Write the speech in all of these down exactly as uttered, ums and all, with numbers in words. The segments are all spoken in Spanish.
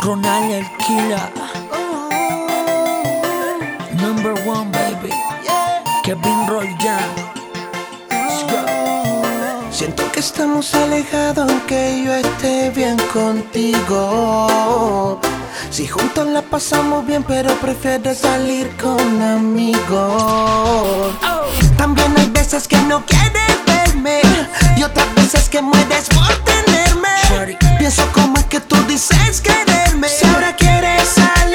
Ronald el Killer, number one baby, Kevin Roldan. Siento que estamos alejados aunque yo esté bien contigo. Si juntos la pasamos bien, pero prefieres salir con amigos. También hay veces que no quieres verme y otras veces que mueres por tenerme. Pienso cómo es que tú dices quererme si ahora quieres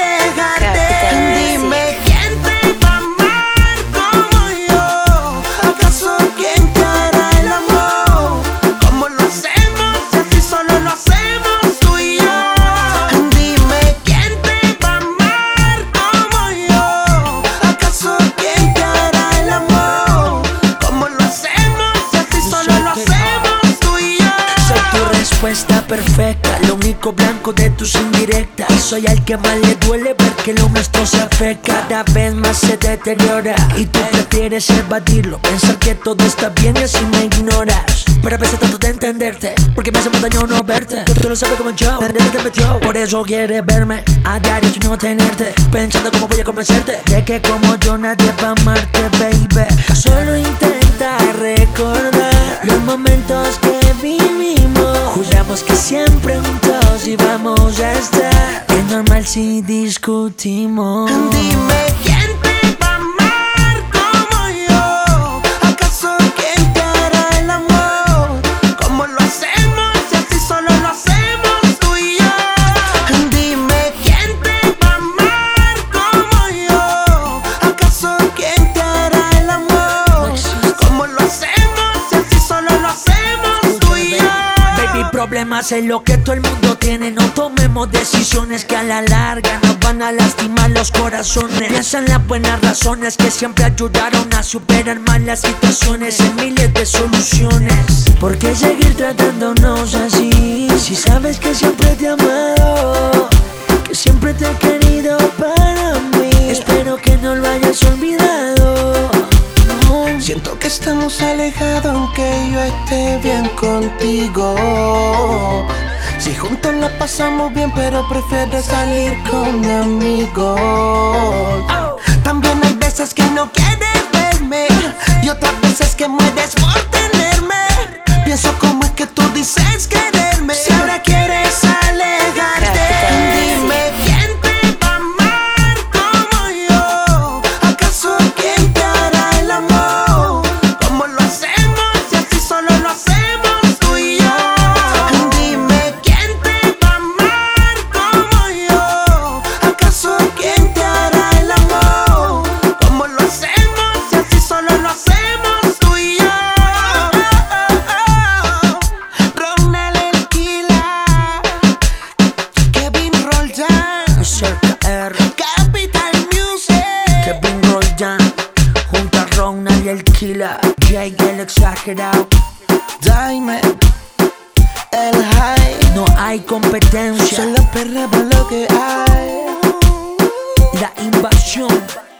alejarte. Dime quién te va a amar como yo. ¿Acaso quién te hará el amor como lo hacemos? Si así solo lo hacemos tú y yo. Dime quién te va a amar como yo. ¿Acaso quién te hará el amor como lo hacemos? Si así solo lo hacemos tú y yo. Soy tu respuesta perfecta, lo único blanco de tus indirectas. Soy al que más le duele ver que lo nuestro se afecta. Cada vez más se deteriora y tú prefieres evadirlo, pensar que todo está bien y así me ignoras. Pero a veces trato de entenderte, porque me hace más daño no verte. Tú lo sabes como yo, desde te metió. Por eso quieres verme a diario y no tenerte, pensando cómo voy a convencerte de que como yo nadie va a amarte, baby. Solo intenta recordar los momentos que vivimos. Juramos que siempre juntos íbamos a estar. Es normal si discutimos. Dime quién te va a amar como yo. ¿Acaso quién te hará el amor como lo hacemos? Si así solo lo hacemos tú y yo. Dime quién te va a amar como yo. ¿Acaso quién te hará el amor como lo hacemos? Si así solo lo hacemos tú y yo. Baby, problemas es lo que todo el mundo tiene. No tomemos decisiones que a la larga nos van a lastimar los corazones. Piensa en las buenas razones que siempre ayudaron a superar malas situaciones. En miles de soluciones. ¿Por qué seguir tratándonos así? Si sabes que siempre te he amado, que siempre te he querido para mí. Espero que no lo hayas olvidado. Siento que estamos alejados aunque yo esté bien contigo. Si juntos la pasamos bien, pero prefieres salir con amigos. También hay veces que no quieres verme y otras veces que mueres por tenerme. Pienso cómo es que tú dices quererme si ahora quieres alejarte. Dime quién te va a amar como yo. ¿Acaso quién te hará el amor como lo hacemos? Si así solo lo hacemos tú y yo. Dime quién te va a amar como yo. ¿Acaso quién te hará el amor como lo hacemos? Si así solo lo hacemos tú y yo. Ronald el Killer, Kevin Roldan, Cerca R, Capital Music, Kevin Roldan, junto a Ronald el Killer, Jake el exagerado. Diamond, el high. No hay competencia. Son las perras por lo que hay. La invasión.